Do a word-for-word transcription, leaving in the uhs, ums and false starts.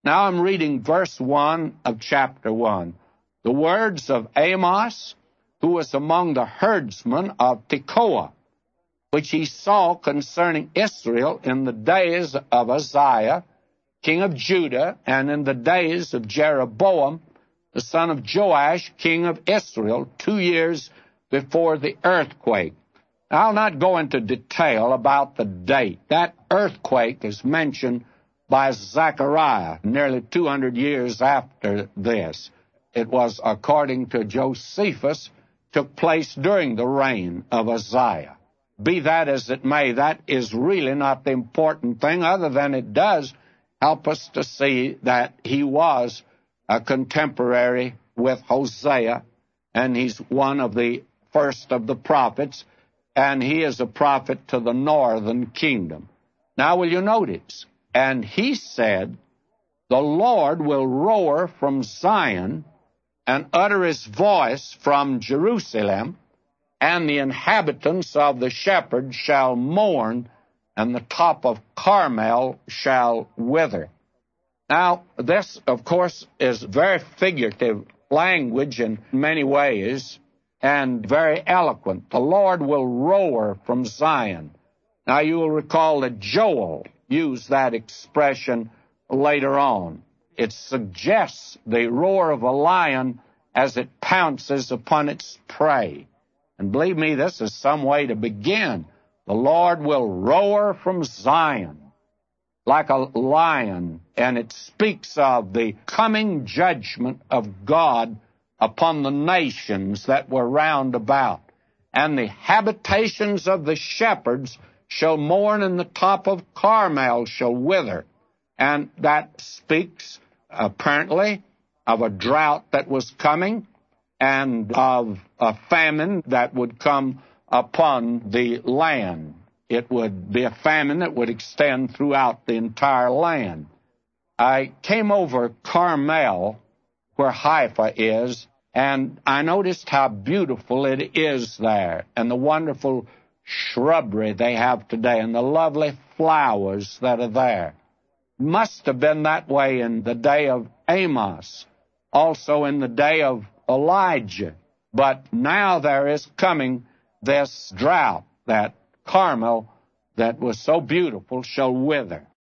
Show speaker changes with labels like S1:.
S1: Now I'm reading verse one of chapter one. The words of Amos, who was among the herdsmen of Tekoa, which he saw concerning Israel in the days of Uzziah, king of Judah, and in the days of Jeroboam, the son of Joash, king of Israel, two years before the earthquake. I'll not go into detail about the date. That earthquake is mentioned by Zechariah nearly two hundred years after this. It was, according to Josephus, took place during the reign of Uzziah. Be that as it may, that is really not the important thing, other than it does help us to see that he was a contemporary with Hosea, and he's one of the first of the prophets, and he is a prophet to the northern kingdom. Now, will you notice? And he said, the Lord will roar from Zion and utter his voice from Jerusalem, and the inhabitants of the shepherds shall mourn, and the top of Carmel shall wither. Now, this, of course, is very figurative language in many ways, and very eloquent. The Lord will roar from Zion. Now, you will recall that Joel used that expression later on. It suggests the roar of a lion as it pounces upon its prey. And believe me, this is some way to begin. The Lord will roar from Zion like a lion, and it speaks of the coming judgment of God upon the nations that were round about. And the habitations of the shepherds shall mourn, and the top of Carmel shall wither. And that speaks, apparently, of a drought that was coming, and of a famine that would come upon the land. It would be a famine that would extend throughout the entire land. I came over Carmel, where Haifa is, and I noticed how beautiful it is there, and the wonderful shrubbery they have today, and the lovely flowers that are there. Must have been that way in the day of Amos, also in the day of Elijah. But now there is coming this drought, that Carmel that was so beautiful shall wither.